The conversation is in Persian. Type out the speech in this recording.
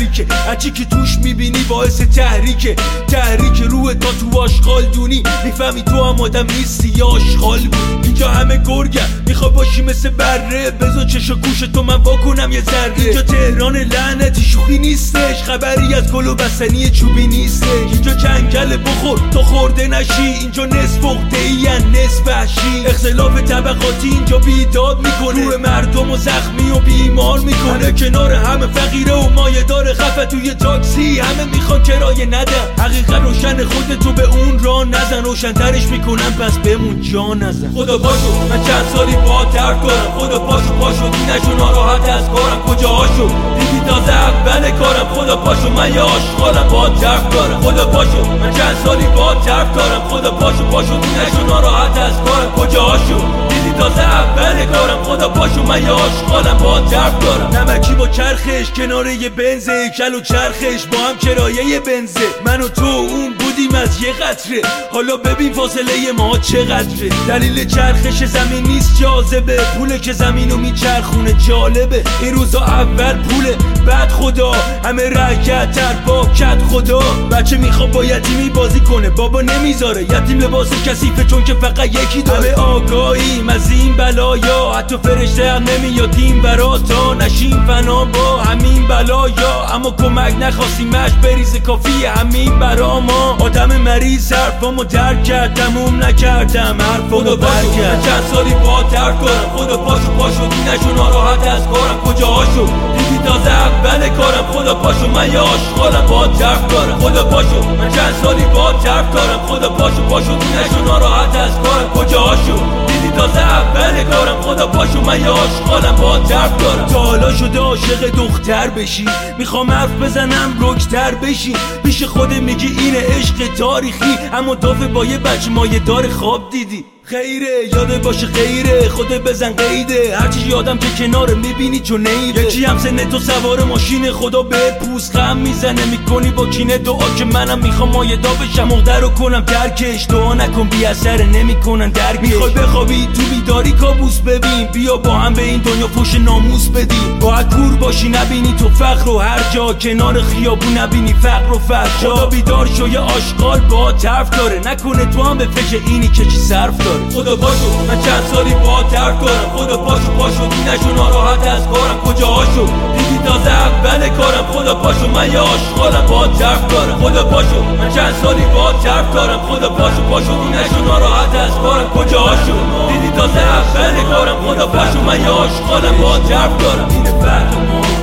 شهری که هرچی که توش میبینی باعث تحریک روح تا تو آشغال دونی میفهمی تو هم آدم نیستی یا آشغال بود. اینجا همه گرگم میخوا باشی مثل بره، بذار چش و گوش تو من واکنم یه ذره. اینجا تهران لعنتی شوخی نیستش، خبری از گل و بستنی چوبی نیستش. اینجا جنگل بخور تا خورده نشی، اینجا نصف عقده‌ای نصف وحشی. اختلاف طبقاتی اینجا بیداد میکنه، روح مردم و زخمی و بیمار میکنه. کنار همه فقیره و مایه داره خفه توی تاکسی، همه میخوان کرایه ندن. حقیقت روشن خودتو به اون راه نزن، روشن‌ترش میکنن پس بمون جا نزن. خدا پاشو من چند سالی با ترک کنم، خدا پاشو دینشو ناراحت از کارم کجاهاشو دیدی تازه اول کارم. خدا پاشو من یه آشغالم با ترک دارم، خدا پاشو من چند سالی با ترک دارم. خدا پاشو دینشو ناراحت از کارم کجاهاشو دیدی تازه اول کارم. خدا پاشو من یه آشغالم با ترک دارم. نمکی با چرخش کنار یه بنزه، کل و چرخش با هم کرایه بنزه. من و تو اون بودیم از یه قطره، حالا ببین فاصله ما چقدره. دلیل چرخش زمین نیست جاذبه، پوله که زمینو میچرخونه جالبه. این روزا اول پوله بعد خدا، همه رکت تر با کت خدا. بچه میخواد با یتیمی بازی کنه، بابا نمیذاره. یتیم لباس کثیفه چون که فقط یکی داره. همه آگاهیم از این بلایا، حتی فرشته هم نمیادیم برا تا نشیم فنا با همین بلایا. اما کمک نخواستیمش بریزه کافیه همین برا ما. آدم مریض حرفامو درک کرد، تموم نکردم حرفامو برکرد. چند سالی با ترک کنم، خدا پاشو دینشو ناراحت از کارم کجاهاشو دیدی تازه اول کارم. خدا پاشو من یه آشغالم با ترک دارم، خدا پاشو من چند سالی با ترک دارم. خدا پاشو دینشو ناراحت از کارم کجاهاشو دیدی تازه اول کارم. خدا پاشو من یه آشغالم با ترک دارم. تا حالا شده عاشق دختر بشی، میخوام حرف بزنم رکتر بشی. پیش خود میگی اینه عشق تاریخی، اما دافه با یه بچه مایه دار خواب دیدی. خیره یاده باشه خیره، خودت بزن قیده. هرچی یادم که کنار میبینی چون نیره. یکی هم سن تو سوار ماشین، خدا به پوست خم میزنه. میکنی با کینه دعا که منم میخوام مایه دا بشم، مقدر رو کنم درکش. دعا نکن بی اثر نمیکنن درکش. میخوای بخوابی تو بیداری کابوس ببین، بیا با هم به این دنیا فوش ناموس بدیم. باید کور باشی نبینی تو فقر و هر جا، کنار خیابون نبینی فقر و فحشا. خدا بیدار شو یه آشغال با طرف داره، نکنه تو هم به فکر اینی که چی صرف داره. خدا پاشو من چند سالی با ترک کنم، خدا پاشو دینشو ناراحت از کارم کجاهاشو دیدی تازه اول کارم. خدا پاشو من یه آشغالم با ترک دارم، خدا پاشو من چند سالی با ترک دارم. خدا پاشو دینشو ناراحت از کارم کجاهاشو دیدی تازه اول کارم. خدا پاشو من یه آشغالم با ترک دارم. این فرق ما